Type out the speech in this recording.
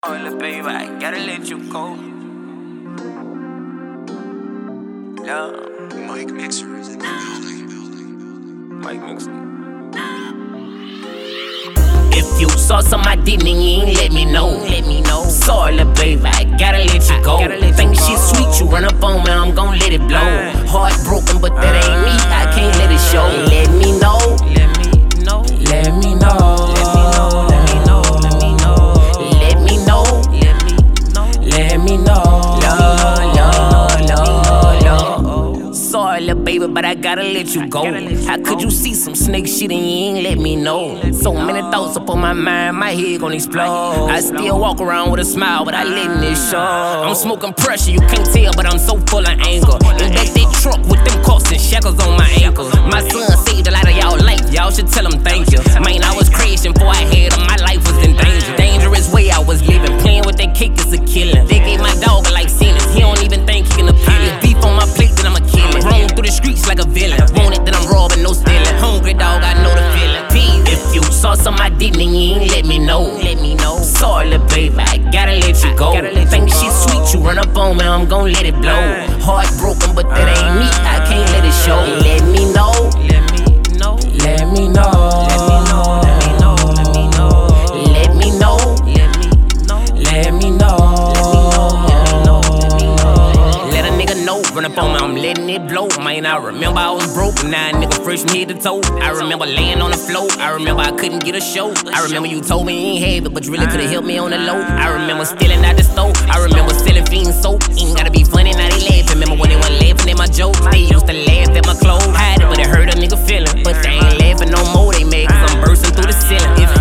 Oh, little baby, I gotta let you go. Love. Mike Mixer is in the building. Mike Mixer. If you saw something I didn't and you ain't let me know. Sorry, little baby, I gotta let you go. Think shit sweet, you run up on me, I'm gon' let it blow. Heartbroken, but that ain't me, I can't let it show. Let me know. Let me know. Sorry, little baby, but I gotta let you go. How could you see some snake shit and you ain't let me know? So many thoughts up on my mind, my head gon' explode. I still walk around with a smile, but I letting it show. I'm smoking pressure, you can't tell, but I'm so full of anger. In back that truck with them cuffs and shackles on my ankles. My son saved a lot of y'all life, y'all should tell him thank you. Man, I was crashing before I had him, my life was in danger. Dangerous way I was living, playing with that cake is a killing. They gave my dog a life sentence, he don't even think he can appeal it. Beef on my plate, then I'ma kill it. Roam through the streets like a villain. Want it, then I'm robbing, no stealing. Hungry dog, I know the feeling. If you saw something I didn't and you ain't let me know. Sorry, little baby, I gotta let you go. Think shit sweet, you run up on me, I'm gon' let it blow. Heartbroken, but that ain't me, I can't let it show. Let me know. Let me know. Run up on me, I'm letting it blow. Man, I remember I was broke, now a nigga fresh from head to toe. I remember laying on the floor, I remember I couldn't get a show. I remember you told me you ain't have it, but you really could've helped me on the low. I remember stealing out the store, I remember selling fiend soap. Ain't gotta be funny, now they laughing. Remember when they weren't laughing at my jokes? They used to laugh at my clothes, hide it, but it hurt a nigga feeling. But they ain't laughing no more, they mad cause I'm bursting through the ceiling. If